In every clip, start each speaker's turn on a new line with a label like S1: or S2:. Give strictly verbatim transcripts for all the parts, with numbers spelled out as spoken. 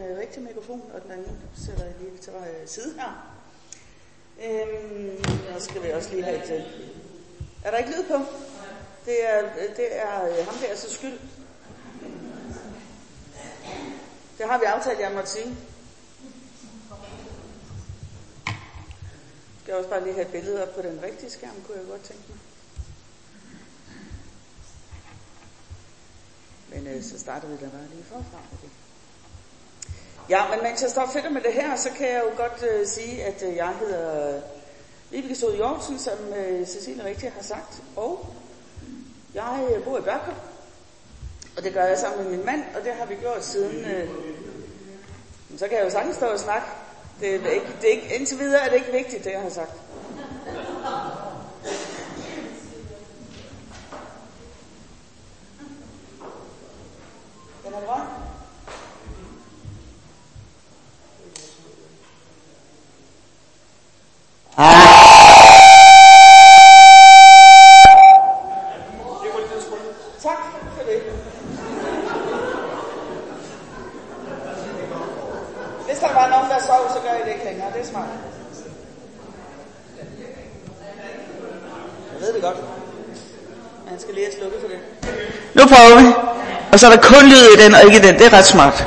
S1: øh, rigtige mikrofon, og den anden sætter jeg lige til øh, side her. Øhm, og så skal vi også lige have et... Øh, er der ikke lyd på? Det er, det er øh, ham der så skyld. Det har vi aftalt, jeg måtte sige. Jeg skal også bare lige have et billede op på den rigtige skærm, kunne jeg godt tænke mig. Men øh, så starter vi da bare lige forfra med det. Ja, men mens jeg står fedt med det her, så kan jeg jo godt øh, sige, at øh, jeg hedder Vibeke Sode Jorgensen, som øh, Cecilie rigtig har sagt. Og jeg øh, bor i Børkop, og det gør jeg sammen med min mand, og det har vi gjort siden... Øh, så kan jeg jo sagtens stå og snakke. Det er ikke, det er ikke, indtil videre er det ikke vigtigt, det jeg har sagt. Den er grøn. Tak for det. Hvis der var nogen, der sov, så gør jeg det ikke længere. Det er smart. Jeg ved det godt. Man skal lige have slukket for det. Nu prøver vi. Og så er der kun lyd i den, og ikke i den. Det er ret smart.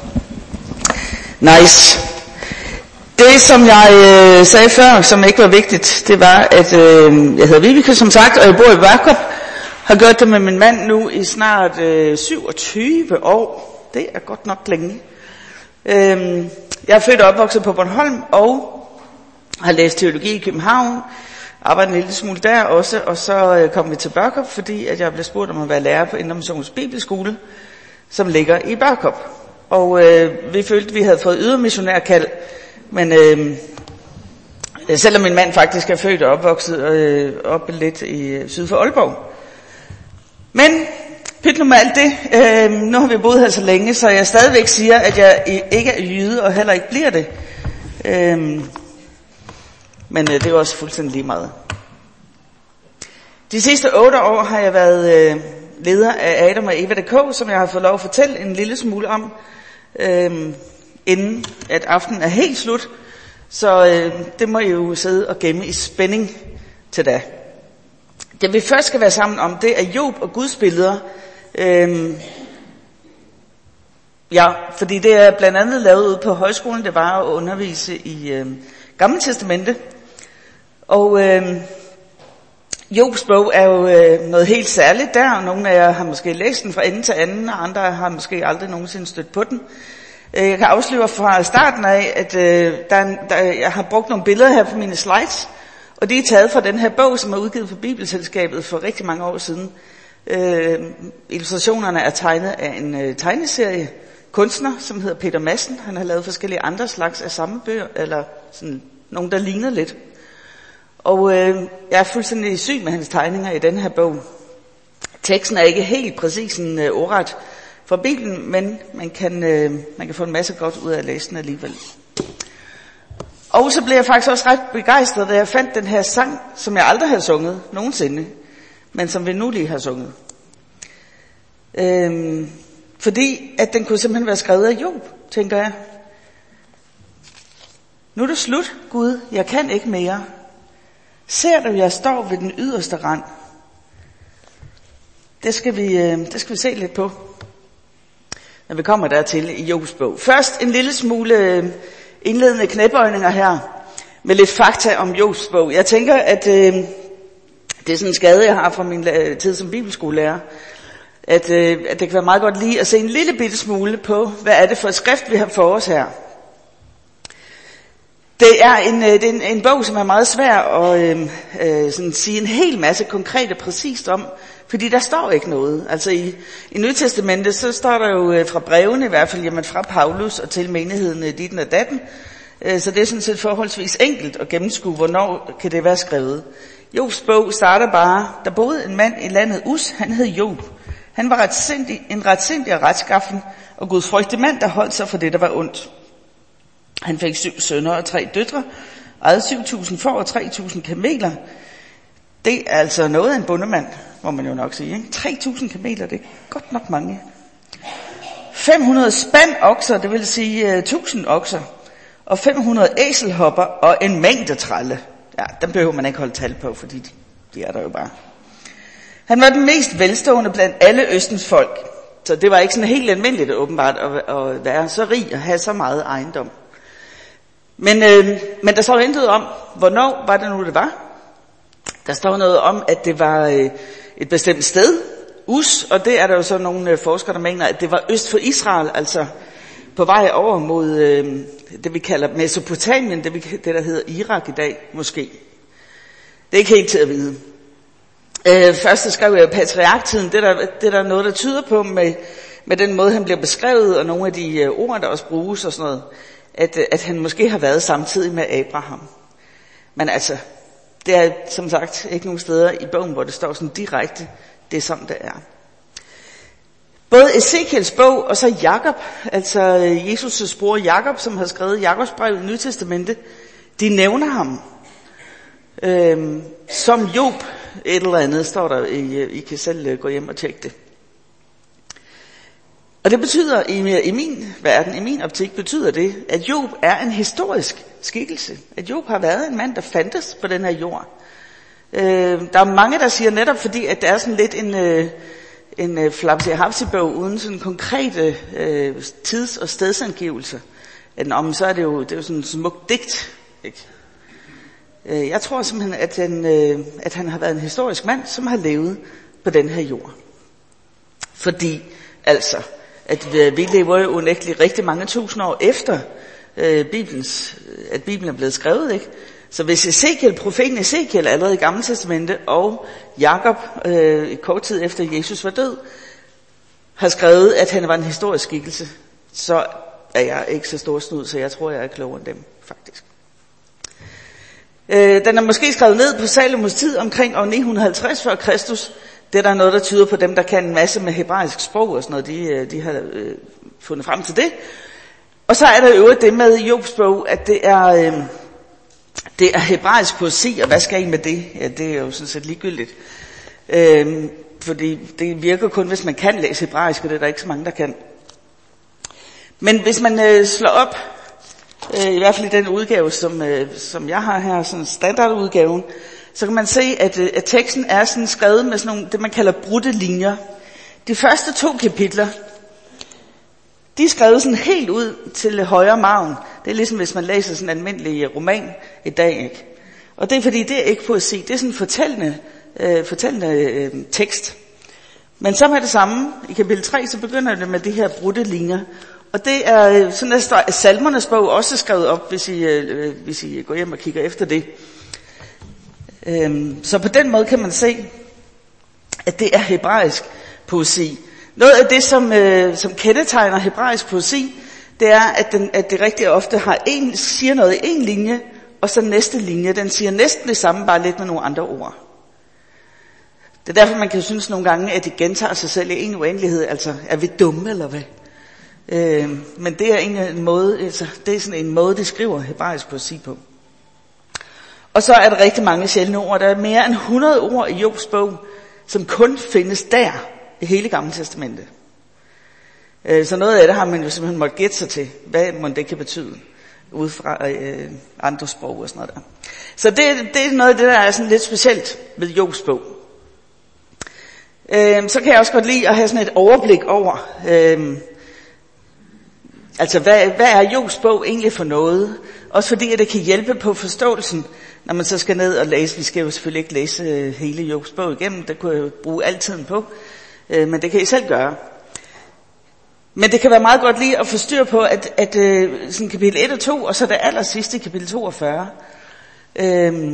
S1: Nice. Det, som jeg øh, sagde før, som ikke var vigtigt, det var, at øh, jeg hedder Vibeke, som sagt, og jeg bor i Børkop. Har gjort det med min mand nu i snart øh, syvogtyve år. Det er godt nok længe. Øh, jeg er født og opvokset på Bornholm, og har læst teologi i København. Arbejdet en lille smule der også, og så øh, kom vi til Børkop, fordi at jeg blev spurgt om at være lærer på Indre Missions Bibelskole, som ligger i Børkop. Og øh, vi følte, at vi havde fået ydermissionærkald, men øh, selvom min mand faktisk er født og opvokset øh, oppe lidt i syd for Aalborg. Men pyt nu med alt det, øh, nu har vi boet her så længe, så jeg stadigvæk siger, at jeg ikke er jyde og heller ikke bliver det. Øh, men øh, det er også fuldstændig lige meget. De sidste otte år har jeg været øh, leder af Adam og Eva punktum d k, som jeg har fået lov at fortælle en lille smule om, øh, inden at aftenen er helt slut. Så øh, det må I jo sidde og gemme i spænding til da. Det vi først skal være sammen om, det er Job og Guds billeder. Øhm, ja, fordi det er blandt andet lavet ude på højskolen, det var at undervise i øh, Gamle Testamente. Og øh, Jobs bog er jo øh, noget helt særligt der. Nogle af jer har måske læst den fra ende til anden, og andre har måske aldrig nogensinde stødt på den. Jeg kan afsløre fra starten af, at øh, der, der, jeg har brugt nogle billeder her på mine slides, og de er taget fra den her bog, som er udgivet for Bibelselskabet for rigtig mange år siden. Øh, illustrationerne er tegnet af en øh, tegneserie kunstner, som hedder Peter Madsen. Han har lavet forskellige andre slags af samme bøger, eller sådan nogle, der ligner lidt. Og øh, jeg er fuldstændig syg med hans tegninger i den her bog. Teksten er ikke helt præcis en øh, ordret fra Bibelen, men man kan, øh, man kan få en masse godt ud af at læse den alligevel. Og så blev jeg faktisk også ret begejstret, da jeg fandt den her sang, som jeg aldrig havde sunget nogensinde, men som vi nu lige har sunget. Øhm, fordi at den kunne simpelthen være skrevet af Job, tænker jeg. Nu er det slut, Gud, jeg kan ikke mere. Ser du, jeg står ved den yderste rand. Det skal vi, øh, det skal vi se lidt på, når vi kommer dertil i Jobs bog. Først en lille smule indledende knæbøjninger her, med lidt fakta om Jobs bog. Jeg tænker, at øh, det er sådan en skade, jeg har fra min tid som bibelskolelærer, at, øh, at det kan være meget godt lige at se en lille bitte smule på, hvad er det for et skrift, vi har for os her. Det er en, det er en, en bog, som er meget svær at øh, øh, sådan sige en hel masse konkret og præcist om, fordi der står ikke noget. Altså i, i Nye Testamentet, så står der jo øh, fra brevene, i hvert fald jamen fra Paulus og til menigheden øh, ditten og datten, øh, så det er sådan set forholdsvis enkelt at gennemskue, hvornår kan det være skrevet. Jobs bog starter bare, der boede en mand i landet Us, han hed Job. Han var retsindig, en retsindig og retskaffen og gudfrygtig mand, der holdt sig for det, der var ondt. Han fik syv sønner og tre døtre, ejede syv tusind får og tre tusind kameler. Det er altså noget af en bondemand, må man jo nok sige. Ikke? tre tusind kameler, det er godt nok mange. fem hundrede spand okser, det vil sige uh, tusind okser, og fem hundrede æselhopper og en mængde trælle. Ja, dem behøver man ikke holde tal på, fordi de, de er der jo bare. Han var den mest velstående blandt alle Østens folk, så det var ikke sådan helt almindeligt åbenbart at, at være så rig og have så meget ejendom. Men, øh, men der står intet om, hvornår var det nu det var. Der står noget om, at det var øh, et bestemt sted, Us, og det er der jo så nogle øh, forskere, der mener, at det var øst for Israel, altså på vej over mod øh, det vi kalder Mesopotamien, det, vi, det der hedder Irak i dag, måske. Det er ikke helt til at vide. Øh, først så skrev jeg patriarktiden, det der, det der er noget, der tyder på med, med den måde, han bliver beskrevet, og nogle af de øh, ord, der også bruges og sådan noget, at, at han måske har været samtidig med Abraham. Men altså, det er som sagt ikke nogen steder i bogen, hvor det står sådan direkte, det er sådan, det er. Både Ezekiels bog og så Jakob, altså Jesus' bror Jakob, som har skrevet Jakobs brev i Nye Testamente, de nævner ham øhm, som Job, et eller andet, står der, I, I kan selv gå hjem og tjekke det. Og det betyder, i, i min verden, i min optik, betyder det, at Job er en historisk skikkelse. At Job har været en mand, der fandtes på den her jord. Øh, der er mange, der siger netop, fordi at det er sådan lidt en, øh, en øh, flapsi-hapsi-bog uden sådan konkrete øh, tids- og stedsangivelser. At, om, så er det jo, det er jo sådan en smuk digt, ikke? Øh, jeg tror simpelthen, at, den, øh, at han har været en historisk mand, som har levet på den her jord. Fordi, altså, at vi lever jo unægteligt rigtig mange tusind år efter øh, Bibelens, at Bibelen er blevet skrevet, ikke? Så hvis Ezekiel, profeten Ezekiel allerede i Gamle Testamente, og Jakob øh, kort tid efter Jesus var død, har skrevet, at han var en historisk skikkelse, så er jeg ikke så stor snud, så jeg tror, jeg er klogere end dem, faktisk. Øh, den er måske skrevet ned på Salomos tid omkring år ni hundrede og halvtreds før Kristus. Det er der noget, der tyder på dem, der kan en masse med hebraisk sprog og sådan noget, de, de har øh, fundet frem til det. Og så er der jo det med Jobs bog, at det er, øh, det er hebraisk poesi, og hvad skal I med det? Ja, det er jo sådan set ligegyldigt. Øh, fordi det virker kun, hvis man kan læse hebraisk, og det er der ikke så mange, der kan. Men hvis man øh, slår op, øh, i hvert fald i den udgave, som, øh, som jeg har her, sådan standardudgaven, så kan man se, at, at teksten er sådan skrevet med sådan nogle, det man kalder brudte linjer. De første to kapitler, de er skrevet sådan helt ud til højre margen. Det er ligesom hvis man læser sådan en almindelig roman i dag, ikke? Og det er fordi, det er ikke poesi, det er sådan en fortællende, øh, fortællende øh, tekst. Men så med det samme, i kapitel tre, så begynder det med de her brudte linjer. Og det er sådan, at Salmernes bog også skrevet op, hvis I, øh, hvis I går hjem og kigger efter det. Så på den måde kan man se, at det er hebraisk poesi. Noget af det, som, øh, som kendetegner hebraisk poesi, det er, at, den, at det rigtig ofte har en, siger noget i en linje, og så næste linje, den siger næsten det samme, bare lidt med nogle andre ord. Det er derfor, man kan synes nogle gange, at de gentager sig selv i en uendelighed. Altså, er vi dumme, eller hvad? Øh, men det er en, en måde, altså, det er sådan en måde, de skriver hebraisk poesi på. Og så er der rigtig mange sjældne ord. Der er mere end hundrede ord i Jobs bog, som kun findes der i hele Gamle Testamente. Så noget af det har man jo simpelthen måttet gætte sig til, hvad må det kan betyde, ud fra øh, andre sprog og sådan noget der. Så det, det er noget af det, der er sådan lidt specielt ved Jobs bog. Øh, så kan jeg også godt lide at have sådan et overblik over, øh, altså hvad, hvad er Jobs bog egentlig for noget? Også fordi, at det kan hjælpe på forståelsen, når man så skal ned og læse. Vi skal jo selvfølgelig ikke læse hele Jobs bog igennem, det kunne jeg jo bruge al tiden på, øh, men det kan I selv gøre. Men det kan være meget godt lige at få styr på, at, at sådan kapitel et og to, og så det aller sidste, kapitel toogfyrre, øh,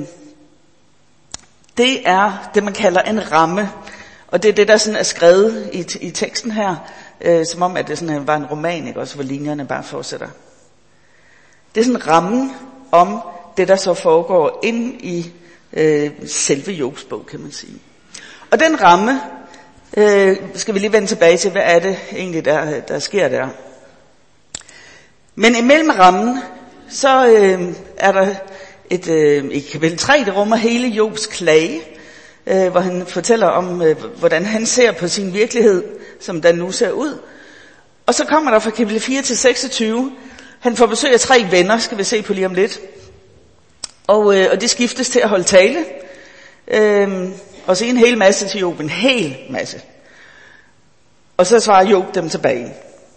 S1: det er det, man kalder en ramme. Og det er det, der sådan er skrevet i, i teksten her, øh, som om, at det sådan var en roman, ikke? Også hvor linjerne bare fortsætter. Det er sådan rammen om det, der så foregår ind i øh, selve Jobs bog, kan man sige. Og den ramme, øh, skal vi lige vende tilbage til, hvad er det egentlig, der, der sker der. Men imellem rammen, så øh, er der et, øh, i kapitel tre, der rummer hele Jobs klage, øh, hvor han fortæller om, øh, hvordan han ser på sin virkelighed, som den nu ser ud. Og så kommer der fra kapitel fire til seksogtyve. Han får besøg af tre venner, skal vi se på lige om lidt. Og, øh, og det skiftes til at holde tale. Øh, og sige en hel masse til Job, en hel masse. Og så svarer Job dem tilbage.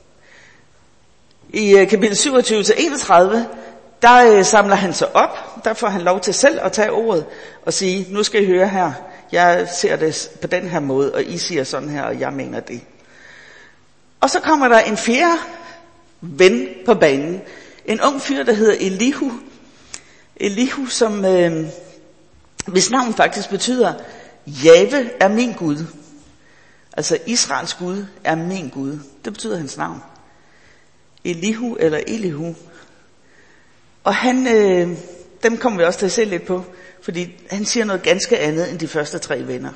S1: I øh, kapitel syvogtyve til enogtredive, der øh, samler han sig op. Der får han lov til selv at tage ordet og sige, nu skal I høre her. Jeg ser det på den her måde, og I siger sådan her, og jeg mener det. Og så kommer der en fjerde ven på banen. En ung fyr, der hedder Elihu. Elihu, som øh, hvis navn faktisk betyder, Jave er min Gud. Altså Israels Gud er min Gud. Det betyder hans navn. Elihu eller Elihu. Og han, øh, dem kommer vi også til at se lidt på, fordi han siger noget ganske andet end de første tre venner.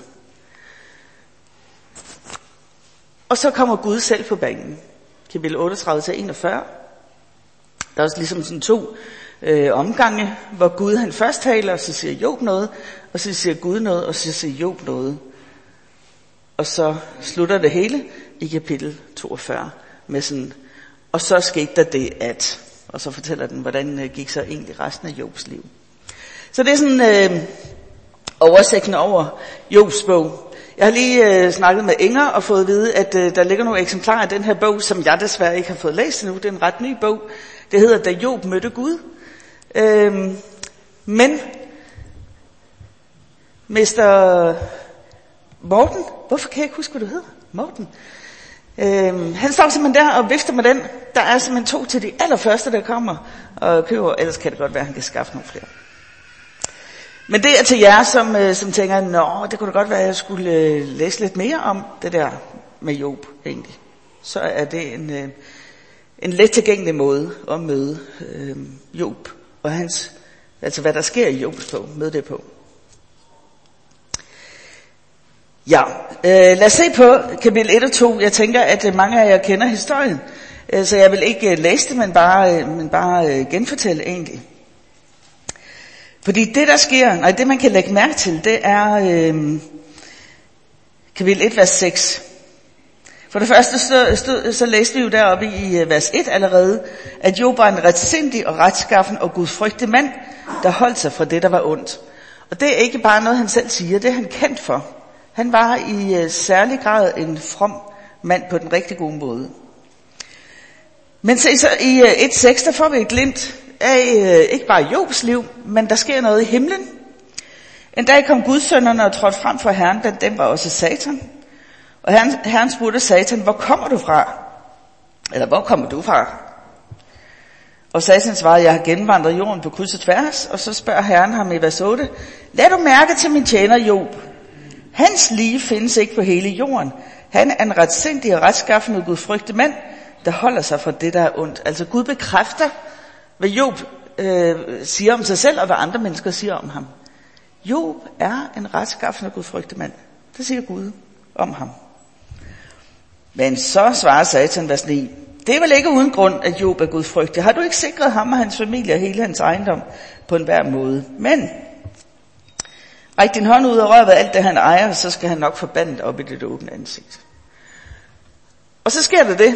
S1: Og så kommer Gud selv på banen. Kapitel otteogtredive til enogfyrre. Der er også ligesom sådan to øh, omgange, hvor Gud han først taler, og så siger Job noget, og så siger Gud noget, og så siger Job noget. Og så slutter det hele i kapitel toogfyrre med sådan, og så skete der det at, og så fortæller den, hvordan øh, gik så egentlig resten af Jobs liv. Så det er sådan øh, oversigten over Jobs bog. Jeg har lige øh, snakket med Inger og fået at vide, at øh, der ligger nogle eksemplarer af den her bog, som jeg desværre ikke har fået læst endnu. Det er en ret ny bog. Det hedder Da Job mødte Gud. Øh, men mester Morten, hvorfor kan jeg ikke huske, hvad du hedder? Morten. Øh, han står simpelthen der og vifter med den. Der er simpelthen to til de allerførste, der kommer og køber. Ellers kan det godt være, at han kan skaffe nogle flere. Men det er til jer, som, øh, som tænker, nå, det kunne da godt være, at jeg skulle øh, læse lidt mere om det der med Job egentlig. Så er det en, øh, en let tilgængelig måde at møde øh, Job og hans, altså hvad der sker i Jobs bog, møde det på. Ja, øh, lad os se på kapitel et og to. Jeg tænker, at øh, mange af jer kender historien, øh, så jeg vil ikke øh, læse det, men bare, øh, men bare øh, genfortælle egentlig. Fordi det der sker, nej det man kan lægge mærke til, det er øh, kapitel et, vers seks. For det første så, så, så læste vi jo deroppe i vers et allerede, at Job var en retsindig og retskaffen og gudfrygtig mand, der holdt sig fra det, der var ondt. Og det er ikke bare noget, han selv siger, det er han kendt for. Han var i uh, særlig grad en from mand på den rigtig gode måde. Men se så i uh, et seks, der får vi et glimt af uh, ikke bare Jobs liv, men der sker noget i himlen. En dag kom gudsønnerne og trådte frem for Herren, blandt dem var også Satan. Og herren, herren spurgte Satan, hvor kommer du fra? Eller hvor kommer du fra? Og Satan svarede, jeg har gennemvandret jorden på kryds og tværs. Og så spørger Herren ham i vers otte, lad du mærke til min tjener Job. Hans lige findes ikke på hele jorden. Han er en retsindig og retskaffen og gudfrygtig mand, der holder sig fra det, der er ondt. Altså Gud bekræfter, hvad Job øh, siger om sig selv, og hvad andre mennesker siger om ham. Job er en retskaffen og gudfrygtig mand. Det siger Gud om ham. Men så svarer Satan, vers ni, det er vel ikke uden grund, at Job er gudfrygtig. Har du ikke sikret ham og hans familie og hele hans ejendom på enhver måde? Men ræk din hånd ud og rør ved alt det, han ejer, så skal han nok forbandet op i dit åbne ansigt. Og så sker der det,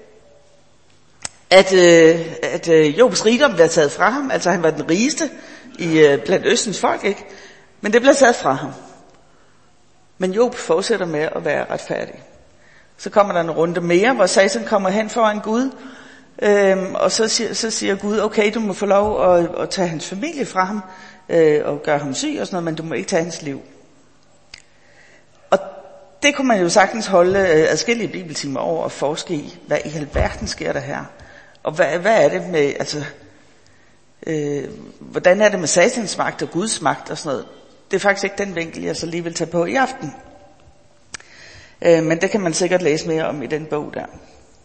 S1: at, øh, at øh, Jobs rigdom bliver taget fra ham. Altså han var den rigeste i, øh, blandt Østens folk, ikke? Men det bliver taget fra ham. Men Job fortsætter med at være retfærdig. Så kommer der en runde mere, hvor Satan kommer hen foran Gud, øhm, og så siger, så siger Gud, okay, du må få lov at, at tage hans familie fra ham, øh, og gøre ham syg og sådan noget, men du må ikke tage hans liv. Og det kunne man jo sagtens holde øh, adskillige bibeltimer over og forske i, hvad i alverden sker der her? Og hvad, hvad er det med, altså, øh, hvordan er det med Satans magt og Guds magt og sådan noget? Det er faktisk ikke den vinkel, jeg så lige vil tage på i aften. Øh, men det kan man sikkert læse mere om i den bog der.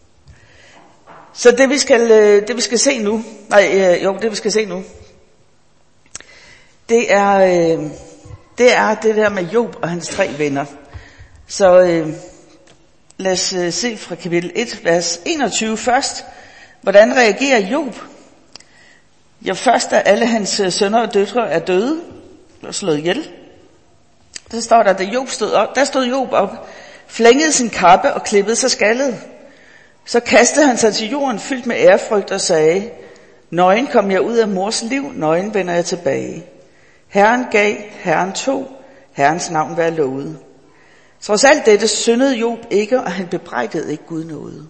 S1: Så det vi skal, øh, det vi skal se nu, nej øh, jo, det vi skal se nu, det er, øh, det er det der med Job og hans tre venner. Så øh, lad os øh, se fra kapitel et, vers enogtyve først. Hvordan reagerer Job? Ja, først da alle hans sønner og døtre er døde, og slået ihjel. Der står der, da Job stod op, der stod Job op, flængede sin kappe og klippede sig skaldet. Så kastede han sig til jorden fyldt med ærefrygt og sagde, nøgen kom jeg ud af mors liv, nøgen vender jeg tilbage. Herren gav, Herren tog, Herrens navn være lovet. Trods alt dette syndede Job ikke, og han bebrejdede ikke Gud noget.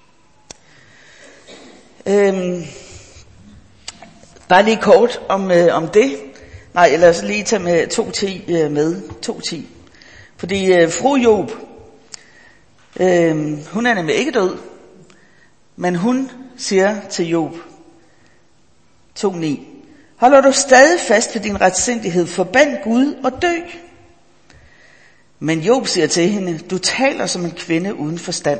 S1: Øhm, bare lige kort om, øh, om det. Nej, lad os lige tage med to ti øh, med. to ti. Fordi øh, fru Job, øh, hun er nemlig ikke død, men hun siger til Job, to ni, holder du stadig fast ved din retsindighed, forband Gud og dø. Men Job siger til hende, du taler som en kvinde uden forstand.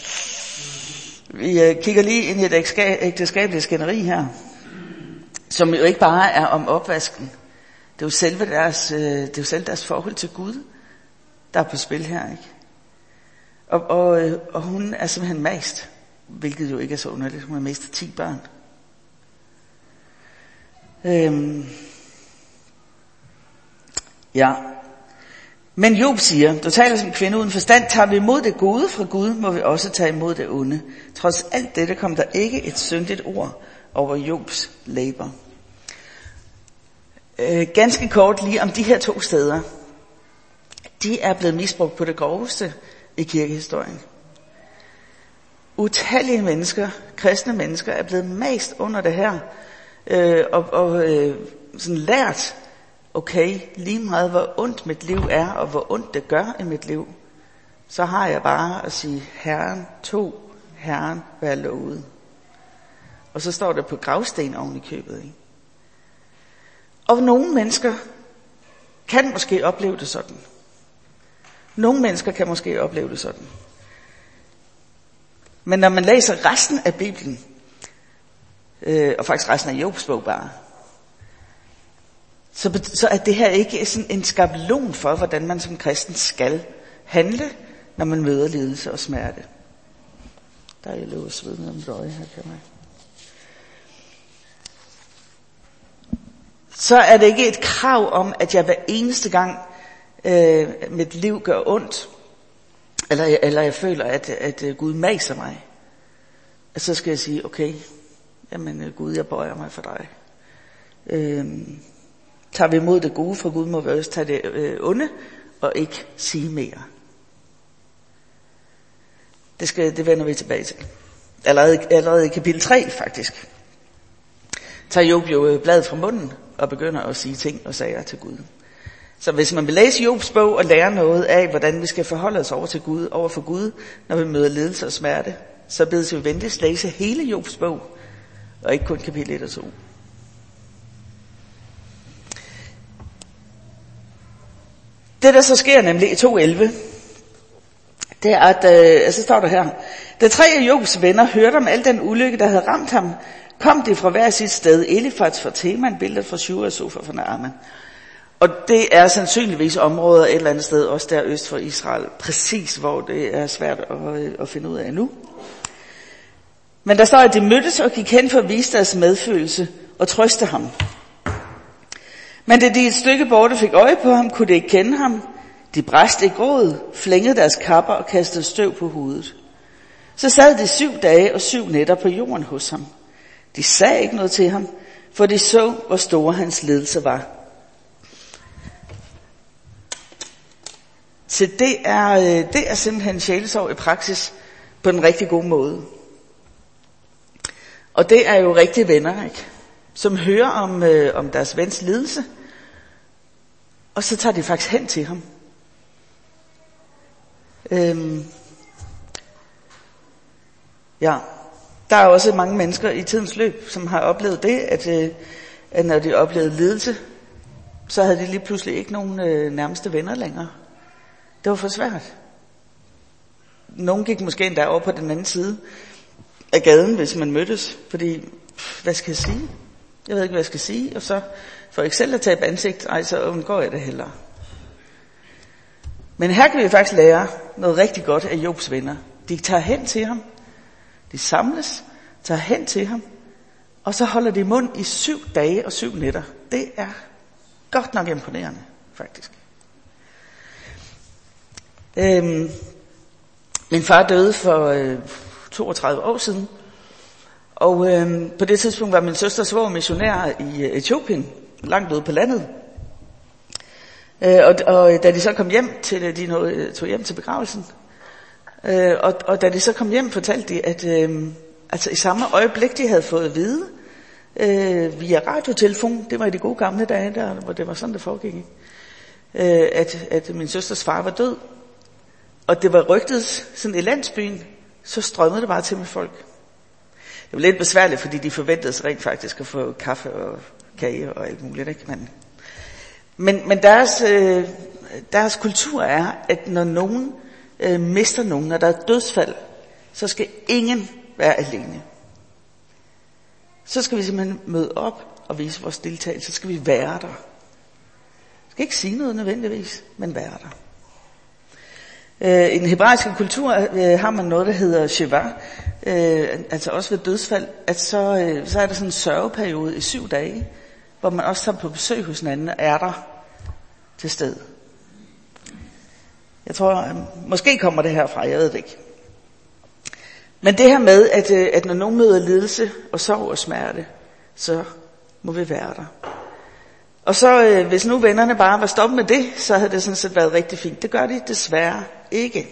S1: Vi øh, kigger lige ind i et ægteskabeligt skænderi her, som jo ikke bare er om opvasken. Det er jo selve deres, øh, det er jo selve deres forhold til Gud, der er på spil her, ikke? Og, og, øh, og hun er simpelthen mast, hvilket jo ikke er så underligt. Hun har mistet ti børn. Øhm. Ja. Men Job siger, du taler som kvinde uden forstand, tager vi imod det gode fra Gud, må vi også tage imod det onde. Trods alt dette kom der ikke et syndigt ord over Jobs læber. Øh, ganske kort lige om de her to steder. De er blevet misbrugt på det groveste i kirkehistorien. Utallige mennesker, kristne mennesker, er blevet mast under det her, øh, og, og øh, sådan lært, okay, lige meget hvor ondt mit liv er, og hvor ondt det gør i mit liv, så har jeg bare at sige, Herren tog, Herren vær lovet. Og så står det på gravsten oven i købet, ikke? Og nogle mennesker kan måske opleve det sådan. Nogle mennesker kan måske opleve det sådan. Men når man læser resten af Bibelen, øh, og faktisk resten af Jobs bog bare, så, så er det her ikke sådan en skabelon for, hvordan man som kristen skal handle, når man møder lidelse og smerte. Der er jeg løbet sved ned om et øje her, kan man. Så er det ikke et krav om, at jeg hver eneste gang øh, mit liv gør ondt, eller, eller jeg føler, at, at Gud maser mig, at så skal jeg sige, okay, jamen Gud, jeg bøjer mig for dig. Øh, tager vi imod det gode fra Gud, må vi også tage det øh, onde, og ikke sige mere. Det, skal, det vender vi tilbage til. Allerede, allerede i kapitel tre faktisk, tager Job jo bladet fra munden, og begynder at sige ting og sager til Gud. Så hvis man vil læse Jobs bog og lære noget af, hvordan vi skal forholde os over til Gud, over for Gud, når vi møder lidelse og smerte, så bedes vi venligst læse hele Jobs bog, og ikke kun kapitel et og to. Det der så sker nemlig i to elleve, det er at, øh, så står der her, da tre af Jobs venner hørte om al den ulykke, der havde ramt ham, kom de fra hver sit sted, Elifaz fra Teman, billedet fra Shua og Sofa fra Naaman. Og det er sandsynligvis områder et eller andet sted, også der øst for Israel, præcis hvor det er svært at, at finde ud af nu. Men der står, at de mødtes og gik hen for at vise deres medfølelse og trøste ham. Men da de et stykke borte fik øje på ham, kunne de ikke kende ham. De bræste i gråd, flængede deres kapper og kastede støv på hovedet. Så sad de syv dage og syv nætter på jorden hos ham. De sagde ikke noget til ham, for de så, hvor store hans lidelse var. Så det er, det er simpelthen sjælesorg i praksis på en rigtig god måde. Og det er jo rigtige venner, ikke? Som hører om, øh, om deres vens lidelse, og så tager de faktisk hen til ham. Øhm. Ja, der er også mange mennesker i tidens løb, som har oplevet det, at, øh, at når de oplevede lidelse, så havde de lige pludselig ikke nogen øh, nærmeste venner længere. Det var for svært. Nogen gik måske endda over på den anden side af gaden, hvis man mødtes, fordi, hvad skal jeg sige? Jeg ved ikke, hvad jeg skal sige, og så for ikke selv at tabe ansigt, ej, så undgår jeg det hellere. Men her kan vi faktisk lære noget rigtig godt af Jobs venner. De tager hen til ham, de samles, tager hen til ham, og så holder de mund i syv dage og syv nætter. Det er godt nok imponerende, faktisk. Øhm, min far døde for øh, toogtredive år siden. Og øh, på det tidspunkt var min søster svoger missionær i Etiopien, langt ude på landet. Øh, og, og da de så kom hjem til, de nåede, tog hjem til begravelsen, øh, og, og da de så kom hjem, fortalte de, at øh, altså i samme øjeblik, de havde fået at vide, øh, via radiotelefon, det var i de gode gamle dage, der, hvor det var sådan, det foregik, øh, at, at min søsters far var død, og det var rygtet sådan i landsbyen, så strømmede det bare til med folk. Det var lidt besværligt, fordi de forventede sig rent faktisk at få kaffe og kage og alt muligt, ikke? Men, men, men deres, øh, deres kultur er, at når nogen øh, mister nogen, når der er dødsfald, så skal ingen være alene. Så skal vi simpelthen møde op og vise vores deltagelse. Så skal vi være der. Vi skal ikke sige noget nødvendigvis, men være der. I den hebraiske kultur øh, har man noget, der hedder Shiva, øh, altså også ved dødsfald, at så, øh, så er der sådan en sørgeperiode i syv dage, hvor man også tager på besøg hos hinanden og er der til stede. Jeg tror, øh, måske kommer det herfra, jeg ved det ikke. Men det her med, at, øh, at når nogen møder lidelse og sorg og smerte, så må vi være der. Og så øh, hvis nu vennerne bare var stoppet med det, så havde det sådan set været rigtig fint. Det gør de desværre ikke.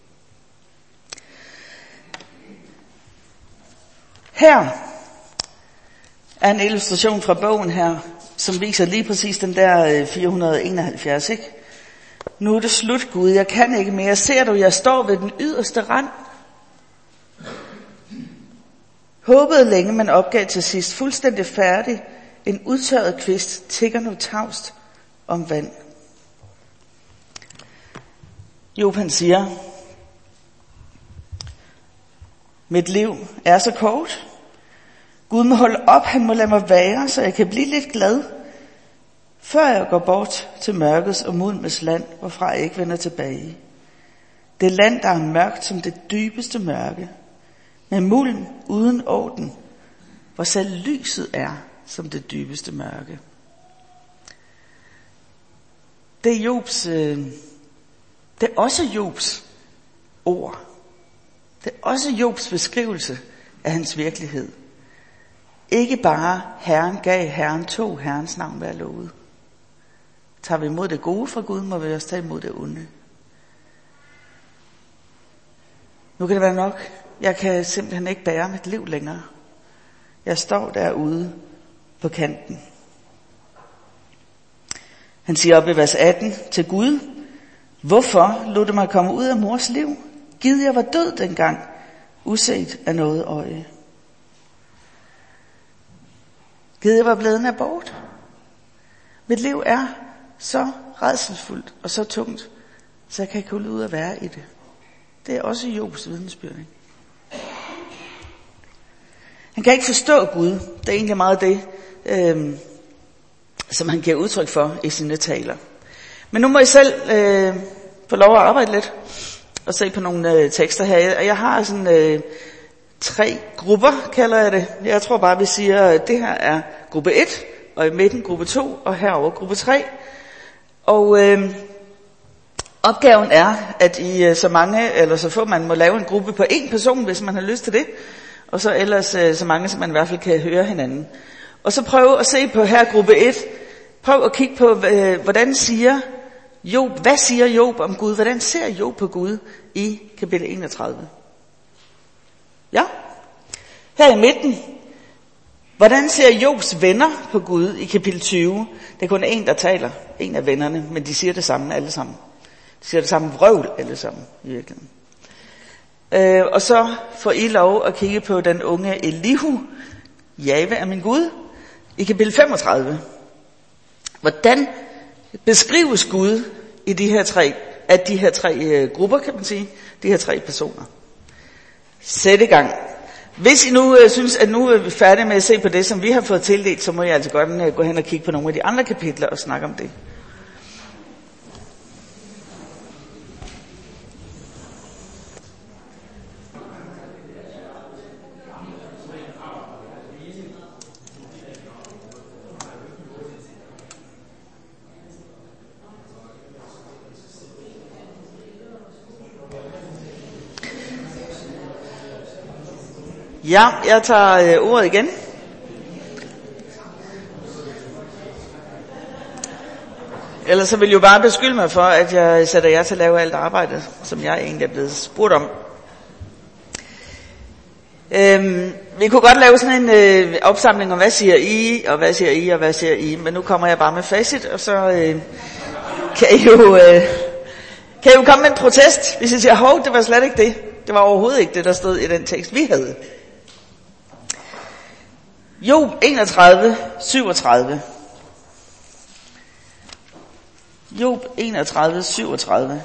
S1: Her er en illustration fra bogen her, som viser lige præcis den der fire hundrede og enoghalvfjerds, ikke? Nu er det slut, Gud, jeg kan ikke mere. Ser du, jeg står ved den yderste rand. Håbede længe, men opgav til sidst. Fuldstændig færdig. En udtørret kvist tigger nu tavst om vand. Job han siger, mit liv er så kort. Gud må holde op, han må lade mig være, så jeg kan blive lidt glad, før jeg går bort til mørkets og mudmets land, hvorfra jeg ikke vender tilbage. Det land, der er mørkt som det dybeste mørke, med mulm uden orden, hvor selv lyset er som det dybeste mørke. Det er Jobs, øh, det er også Jobs ord. Det er også Jobs beskrivelse af hans virkelighed. Ikke bare Herren gav, Herren tog, Herrens navn være lovet. Tager vi imod det gode fra Gud, må vi også tage imod det onde. Nu kan det være nok. Jeg kan simpelthen ikke bære mit liv længere. Jeg står derude på kanten. Han siger op i vers atten til Gud, hvorfor lod du mig komme ud af mors liv? Gid jeg var død dengang, uset af noget øje. Gid jeg var blevet en abort. Mit liv er så rædselsfuldt og så tungt, så jeg kan ikke holde ud at være i det. Det er også Jobs vidnesbyrd. Han kan ikke forstå Gud. Det er egentlig meget det, øh, som han giver udtryk for i sine taler. Men nu må I selv øh, få lov at arbejde lidt og se på nogle øh, tekster her. Og jeg har sådan øh, tre grupper, kalder jeg det. Jeg tror bare, vi siger, at det her er gruppe et, og i midten gruppe to, og herover gruppe tre. Og øh, opgaven er, at I øh, så mange, eller så få man må lave en gruppe på én person, hvis man har lyst til det. Og så ellers øh, så mange, som man i hvert fald kan høre hinanden. Og så prøv at se på her gruppe et. Prøv at kigge på, øh, hvordan siger Job, hvad siger Job om Gud? Hvordan ser Job på Gud i kapitel enogtredive? Ja, her i midten. Hvordan ser Jobs venner på Gud i kapitel tyve? Det er kun en, der taler. En af vennerne, men de siger det samme alle sammen. De siger det samme vrøvl alle sammen i virkeligheden. Øh, og så får I lov at kigge på den unge Elihu. Jave er min Gud. I kapitel femogtredive. Hvordan beskrives Gud i de her tre, af de her tre øh, grupper, kan man sige. De her tre personer. Sæt i gang. Hvis I nu øh, synes, at nu er vi færdige med at se på det, som vi har fået tildelt, så må I altså godt øh, gå hen og kigge på nogle af de andre kapitler og snakke om det. Ja, jeg tager øh, ordet igen. Ellers så vil jeg jo bare beskylde mig for, at jeg sætter jer til at lave alt arbejdet, som jeg egentlig er blevet spurgt om. Øhm, vi kunne godt lave sådan en øh, opsamling om, hvad siger I, og hvad siger I, og hvad siger I. Men nu kommer jeg bare med facit, og så øh, kan, I jo, øh, kan I jo komme med en protest, hvis I siger, hov, det var slet ikke det. Det var overhovedet ikke det, der stod i den tekst, vi havde. Job enogtredive, syvogtredive. Job enogtredive, syvogtredive.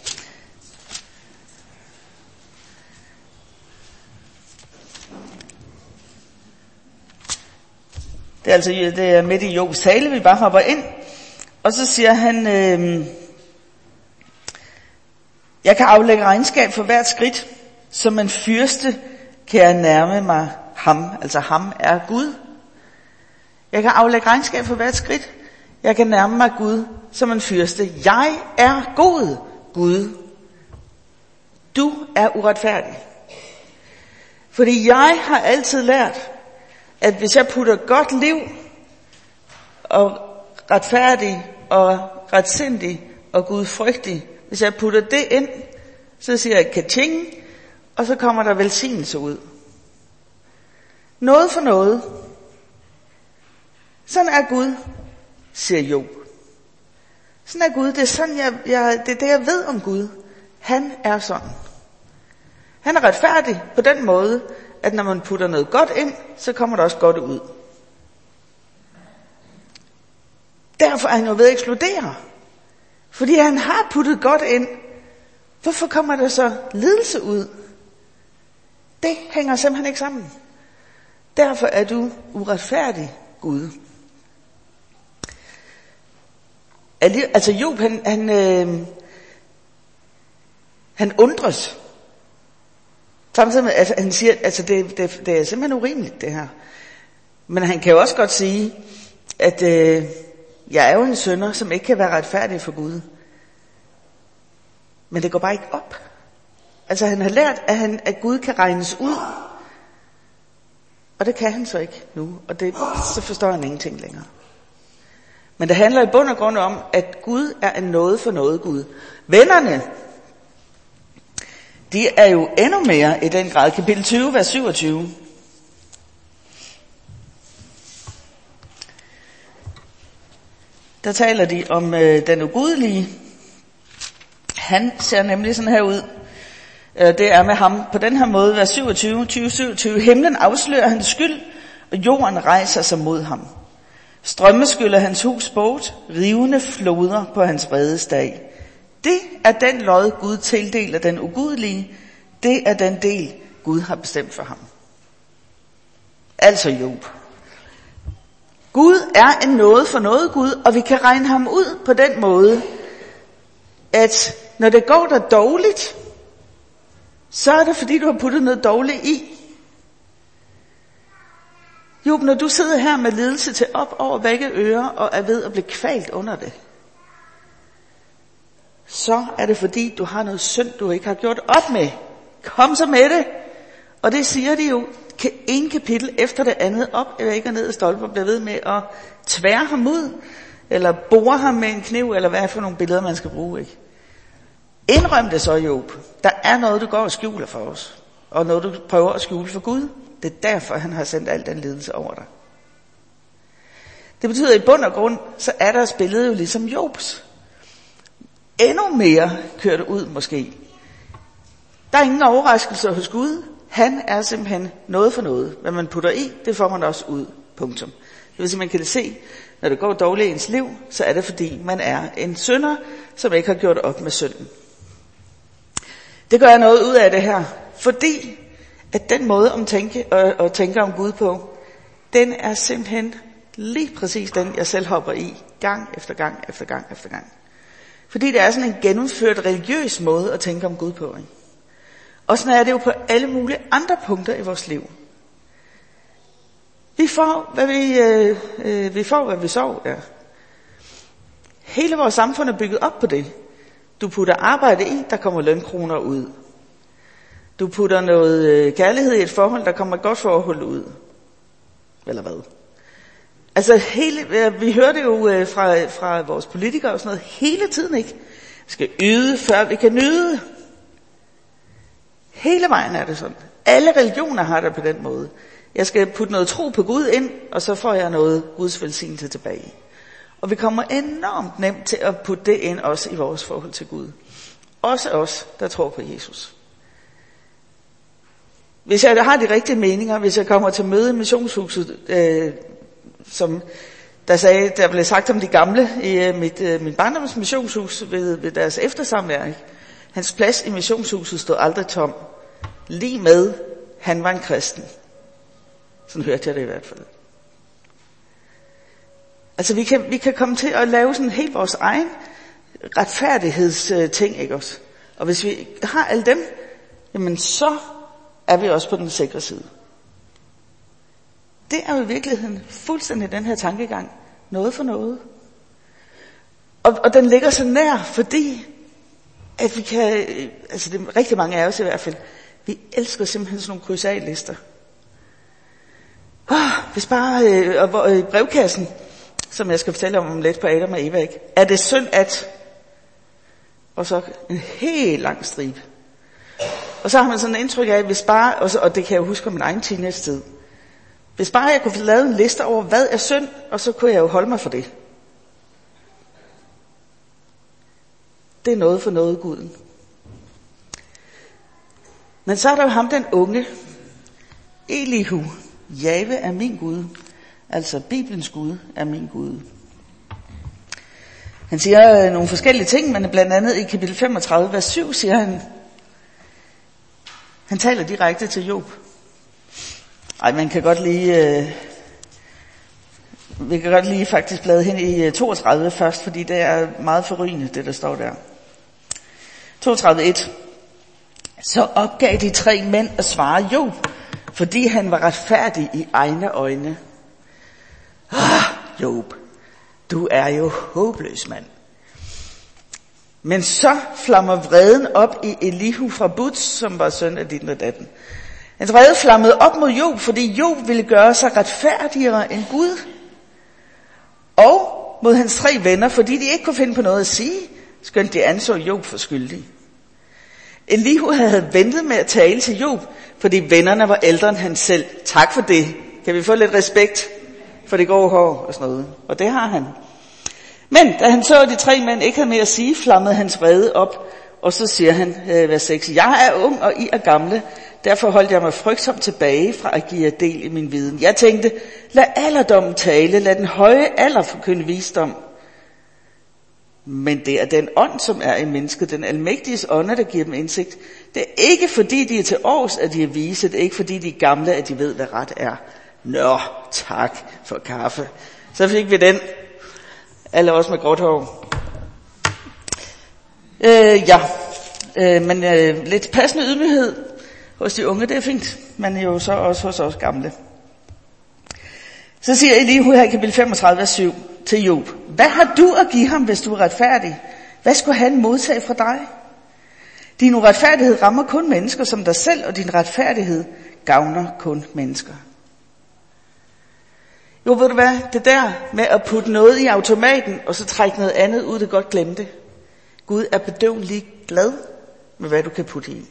S1: Det er altså det er midt i Jobs tale, vi bare hopper ind. Og så siger han, øh, jeg kan aflægge regnskab for hvert skridt, som en fyrste kan jeg nærme mig ham. Altså ham er Gud. Jeg kan aflægge regnskab for hvert skridt. Jeg kan nærme mig Gud som en fyrste. Jeg er god, Gud. Du er uretfærdig. Fordi jeg har altid lært, at hvis jeg putter godt liv og retfærdig og retsindig og gudfrygtig, hvis jeg putter det ind, så siger jeg ka-ching, og så kommer der velsignelse ud. Noget for noget. Sådan er Gud, siger Job. Sådan er Gud. Det er, sådan, jeg, jeg, det, er det, jeg ved om Gud. Han er sådan. Han er retfærdig på den måde, at når man putter noget godt ind, så kommer der også godt ud. Derfor er han jo ved at eksplodere. Fordi han har puttet godt ind. Hvorfor kommer der så lidelse ud? Det hænger simpelthen ikke sammen. Derfor er du uretfærdig, Gud. Altså Job, han, han, øh, han undres. Samtidig med, at han siger, altså det, det, det er simpelthen urimeligt det her. Men han kan jo også godt sige, at øh, jeg er jo en synder, som ikke kan være retfærdig for Gud. Men det går bare ikke op. Altså han har lært, at, han, at Gud kan regnes ud. Og det kan han så ikke nu. Og det, så forstår han ingenting længere. Men det handler i bund og grund om, at Gud er en noget for noget Gud. Vennerne, de er jo endnu mere i den grad. Kapitel tyve, vers syvogtyve. Der taler de om øh, den ugudelige. Han ser nemlig sådan her ud. Øh, det er med ham på den her måde, vers syvogtyve, tyve, syvogtyve. Himlen afslører hans skyld, og jorden rejser sig mod ham. Strømme skyller hans hus bort, rivende floder på hans vredesdag. Det er den lod, Gud tildeler den ugudelige. Det er den del, Gud har bestemt for ham. Altså Job. Gud er en noget for noget Gud, og vi kan regne ham ud på den måde, at når det går der dårligt, så er det fordi, du har puttet noget dårligt i. Job, når du sidder her med lidelse til op over begge ører, og er ved at blive kvalt under det, så er det fordi, du har noget synd, du ikke har gjort op med. Kom så med det. Og det siger de jo en kapitel efter det andet op, eller ikke ned i stolper, bliver ved med at tvære ham ud, eller bore ham med en kniv, eller hvad for nogle billeder, man skal bruge, ikke? Indrøm det så, Job. Der er noget, du går og skjuler for os, og noget, du prøver at skjule for Gud. Det er derfor, han har sendt al den lidelse over dig. Det betyder, at i bund og grund, så er deres billede jo ligesom Jobs. Endnu mere kørt ud måske. Der er ingen overraskelse hos Gud. Han er simpelthen noget for noget. Hvad man putter i, det får man også ud. Punktum. Det vil sige, man kan se, når det går dårligt i ens liv, så er det fordi, man er en synder, som ikke har gjort op med synden. Det gør jeg noget ud af det her, fordi at den måde at tænke, at, at tænke om Gud på, den er simpelthen lige præcis den, jeg selv hopper i, gang efter gang efter gang efter gang. Fordi det er sådan en gennemført religiøs måde at tænke om Gud på. Ikke? Og sådan er det jo på alle mulige andre punkter i vores liv. Vi får, hvad vi, øh, øh, vi får, hvad vi sov. Ja. Hele vores samfund er bygget op på det. Du putter arbejde i, der kommer lønkroner ud. Du putter noget øh, kærlighed i et forhold, der kommer et godt forhold ud. Eller hvad? Altså, hele, vi hører det jo øh, fra, fra vores politikere og sådan noget hele tiden, ikke? Vi skal yde, før vi kan nyde. Hele vejen er det sådan. Alle religioner har det på den måde. Jeg skal putte noget tro på Gud ind, og så får jeg noget Guds velsignelse tilbage. Og vi kommer enormt nemt til at putte det ind også i vores forhold til Gud. Også os, der tror på Jesus. Hvis jeg har de rigtige meninger, hvis jeg kommer til møde i missionshuset, øh, som der, sagde, der blev sagt om de gamle i øh, mit, øh, mit barndoms missionshus ved, ved deres eftersamling. Hans plads i missionshuset stod aldrig tom. Lige med, han var en kristen. Sådan hørte jeg det i hvert fald. Altså vi kan, vi kan komme til at lave sådan helt vores egen retfærdighedsting, ikke også? Og hvis vi har alle dem, jamen så er vi også på den sikre side. Det er jo i virkeligheden fuldstændig den her tankegang. Noget for noget. Og, og den ligger så nær, fordi at vi kan, altså det er rigtig mange af os i hvert fald, vi elsker simpelthen sådan nogle kryds af lister. Oh, hvis bare, øh, og øh, brevkassen, som jeg skal fortælle om om lidt på Adam og Eva, ikke? Er det synd at, og så en helt lang stribe. Og så har man sådan en indtryk af, hvis bare, og, så, og det kan jeg jo huske om min egen teenage-tid, hvis bare jeg kunne få lavet en liste over, hvad er synd, og så kunne jeg jo holde mig for det. Det er noget for noget, Guden. Men så er der jo ham, den unge, Elihu. Jave er min Gud. Altså Bibelens Gud er min Gud. Han siger nogle forskellige ting, men blandt andet i kapitel femogtredive, vers syv, siger han, han taler direkte til Job. Ej, man kan godt lige, øh, vi kan godt lige faktisk blade hen i toogtredive først, fordi det er meget forrygende, det der står der. toogtredive et. Så opgav de tre mænd at svare Job, fordi han var retfærdig i egne øjne. Ah, Job, du er jo håbløs, mand. Men så flammer vreden op i Elihu fra Buz, som var søn af din og datten. Hans vrede flammede op mod Job, fordi Job ville gøre sig retfærdigere end Gud. Og mod hans tre venner, fordi de ikke kunne finde på noget at sige, skønt de anså Job for skyldig. Elihu havde ventet med at tale til Job, fordi vennerne var ældre end han selv. Tak for det. Kan vi få lidt respekt for det gode hår og sådan noget? Og det har han. Men da han så, at de tre mænd ikke havde mere at sige, flammede hans vrede op. Og så siger han, øh, vers seks, jeg er ung, og I er gamle. Derfor holdt jeg mig frygtsomt tilbage fra at give jer del i min viden. Jeg tænkte, lad alderdommen tale, lad den høje alder forkynde visdom. Men det er den ånd, som er i mennesket, den almægtiges ånd, der giver dem indsigt. Det er ikke fordi de er til års, at de er vise, det er ikke fordi de er gamle, at de ved, hvad ret er. Nå, tak for kaffe. Så fik vi den. Alle også med gråt hår. Øh, ja, øh, men øh, lidt passende ydmyghed hos de unge, det er fint. Men jo så også hos os gamle. Så siger Elihu her i kapitel femogtredive, vers syv til Job. Hvad har du at give ham, hvis du er retfærdig? Hvad skulle han modtage fra dig? Din uretfærdighed rammer kun mennesker som dig selv, og din retfærdighed gavner kun mennesker. Jo, ved du hvad? Det der med at putte noget i automaten, og så trække noget andet ud, det godt glemme det. Gud er bedøvelig glad med, hvad du kan putte i.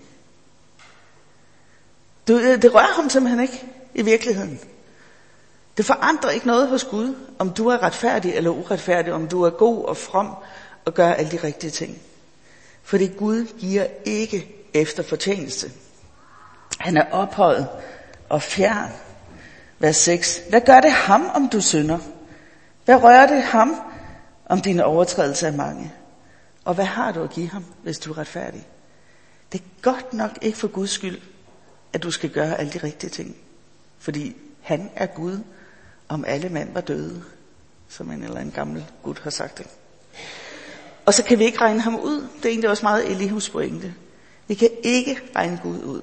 S1: Du, det rører ham simpelthen ikke i virkeligheden. Det forandrer ikke noget hos Gud, om du er retfærdig eller uretfærdig, om du er god og from og gør alle de rigtige ting. Fordi Gud giver ikke efter fortjeneste. Han er ophøjet og fjern. Vers seks. Hvad gør det ham, om du synder? Hvad rører det ham, om dine overtrædelser er mange? Og hvad har du at give ham, hvis du er retfærdig? Det er godt nok ikke for Guds skyld, at du skal gøre alle de rigtige ting. Fordi han er Gud, om alle mænd var døde, som en eller anden gammel Gud har sagt det. Og så kan vi ikke regne ham ud. Det er egentlig også meget Elihus pointe. Vi kan ikke regne Gud ud.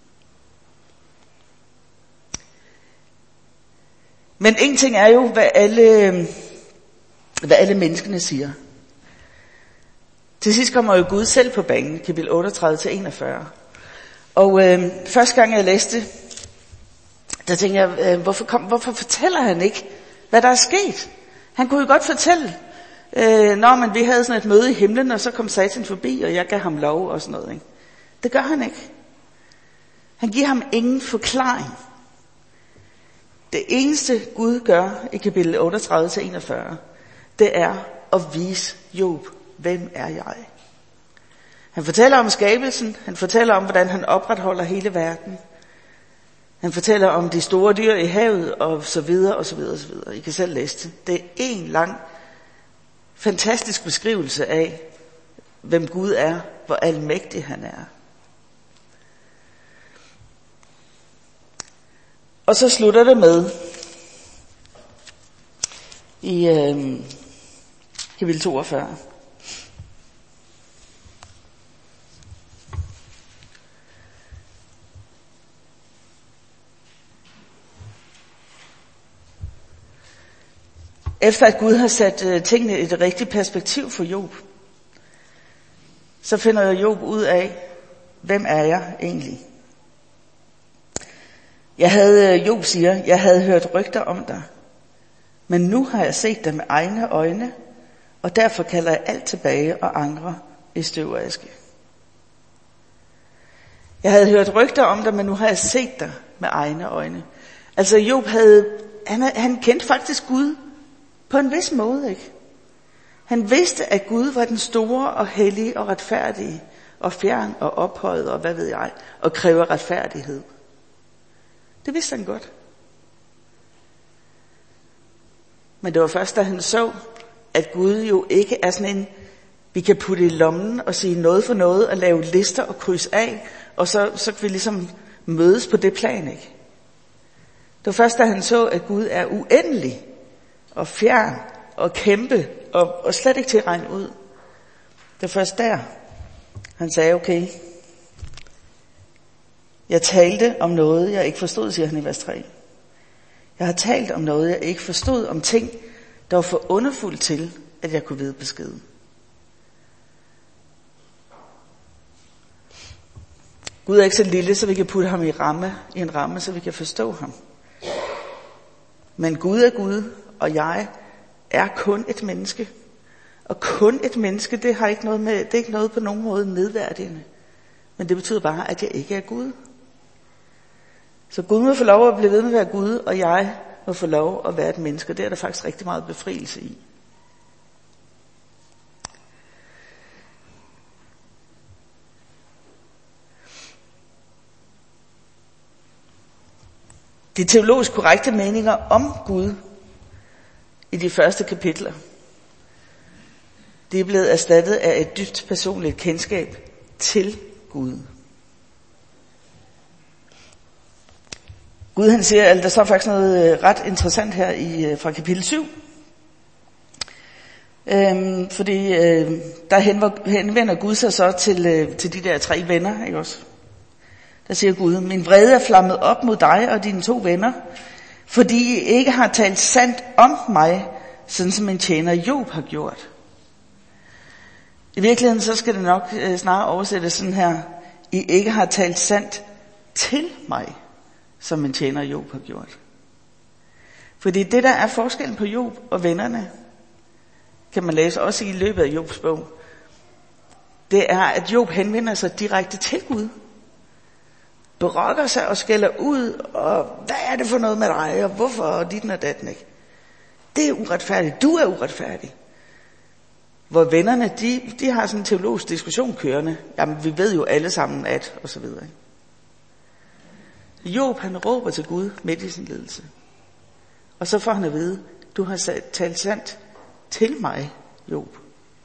S1: Men en ting er jo, hvad alle, hvad alle menneskene siger. Til sidst kommer jo Gud selv på banen, kapitel otteogtredive til enogfyrre. Og øh, første gang jeg læste, der tænkte jeg, øh, hvorfor, kom, hvorfor fortæller han ikke, hvad der er sket? Han kunne jo godt fortælle, øh, når man, vi havde sådan et møde i himlen, og så kom Satan forbi, og jeg gav ham lov og sådan noget. Ikke? Det gør han ikke. Han giver ham ingen forklaring. Det eneste Gud gør i kapitel otteogtredive til enogfyrre, det er at vise Job, hvem er jeg? Han fortæller om skabelsen, han fortæller om, hvordan han opretholder hele verden. Han fortæller om de store dyr i havet, og så videre, og så videre, og så videre. I kan selv læse det. Det er en lang, fantastisk beskrivelse af, hvem Gud er, hvor almægtig han er. Og så slutter det med, i øh, kapitel toogfyrre. Efter at Gud har sat øh, tingene i det rigtige perspektiv for Job, så finder Job ud af, hvem er jeg egentlig? Jeg havde, Job siger, jeg havde hørt rygter om dig, men nu har jeg set dig med egne øjne, og derfor kalder jeg alt tilbage og angrer i støv og aske. Jeg havde hørt rygter om dig, men nu har jeg set dig med egne øjne. Altså Job havde, han, han kendte faktisk Gud på en vis måde, ikke? Han vidste, at Gud var den store og hellige og retfærdige, og fjern og ophøjet og hvad ved jeg, og kræver retfærdighed. Det vidste han godt. Men det var først, da han så, at Gud jo ikke er sådan en, vi kan putte i lommen og sige noget for noget, og lave lister og kryds af, og så, så kan vi ligesom mødes på det plan, ikke? Det var først, da han så, at Gud er uendelig, og fjern, og kæmpe, og, og slet ikke til at regne ud. Det var først der, han sagde, okay, jeg talte om noget, jeg ikke forstod, siger han i vers tre. Jeg har talt om noget, jeg ikke forstod, om ting, der var for underfuldt til, at jeg kunne vide beskeden. Gud er ikke så lille, så vi kan putte ham i, ramme, i en ramme, så vi kan forstå ham. Men Gud er Gud, og jeg er kun et menneske. Og kun et menneske, det har ikke noget med, det er ikke noget på nogen måde nedværdigende. Men det betyder bare, at jeg ikke er Gud. Så Gud må få lov at blive ved med at være Gud, og jeg må få lov at være et menneske. Det er der faktisk rigtig meget befrielse i. De teologisk korrekte meninger om Gud i de første kapitler, det er blevet erstattet af et dybt personligt kendskab til Gud. Gud han siger, at der står faktisk noget ret interessant her i, fra kapitel syv. Øhm, fordi øh, der henvender Gud sig så til, øh, til de der tre venner, ikke også? Der siger Gud, min vrede er flammet op mod dig og dine to venner, fordi I ikke har talt sandt om mig, sådan som en tjener Job har gjort. I virkeligheden så skal det nok øh, snarere oversættes sådan her, I ikke har talt sandt til mig, som en tjener Job har gjort. Fordi det der er forskellen på Job og vennerne, kan man læse også i løbet af Jobs bog, det er, at Job henvender sig direkte til Gud. Berokker sig og skælder ud, og hvad er det for noget med dig, og hvorfor, og dit og datten, ikke? Det er uretfærdigt, du er uretfærdig. Hvor vennerne, de, de har sådan en teologisk diskussion kørende. Jamen, vi ved jo alle sammen at, og så videre. Job, han råber til Gud midt i sin lidelse. Og så får han at vide, du har talt sandt til mig, Job.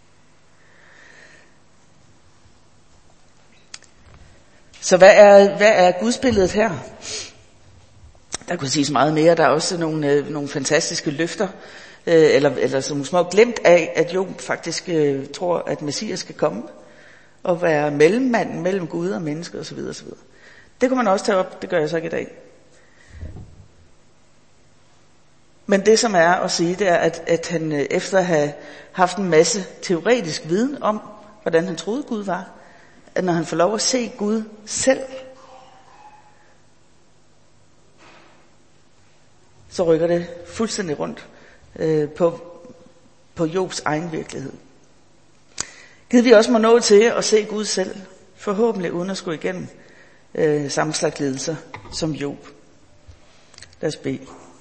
S1: Så hvad er, hvad er gudsbilledet her? Der kunne siges meget mere. Der er også nogle, øh, nogle fantastiske løfter, øh, eller, eller sådan små glemt af, at Job faktisk øh, tror, at Messias skal komme og være mellemmanden mellem Gud og mennesker osv. osv. Det kunne man også tage op, det gør jeg så ikke i dag. Men det som er at sige, det er, at, at han efter at have haft en masse teoretisk viden om, hvordan han troede Gud var, at når han får lov at se Gud selv så rykker det fuldstændig rundt øh, på, på Jobs egen virkelighed. Gid vi også må nå til at se Gud selv, forhåbentlig uden at skulle igennem øh, samme slags lidelser som Job. Lad os bede.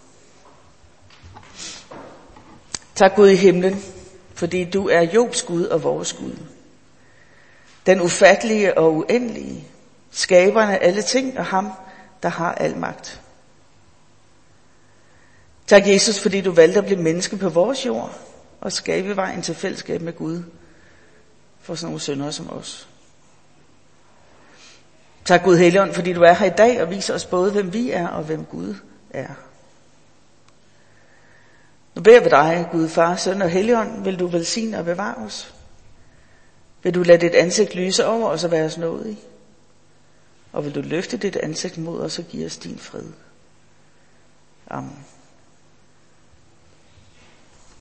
S1: Tak Gud i himlen, fordi du er Jobs Gud og vores Gud. Den ufattelige og uendelige, skaberen af alle ting og ham, der har al magt. Tak Jesus, fordi du valgte at blive menneske på vores jord og skabe vejen til fællesskab med Gud for sådan nogle syndere som os. Tak Gud Helligånd, fordi du er her i dag og viser os både, hvem vi er og hvem Gud er. Nu beder vi dig, Gud, Far, Søn og Helligånd, vil du velsigne og bevare os? Vil du lade dit ansigt lyse over os og være os nådig? Og vil du løfte dit ansigt mod os og give os din fred? Amen.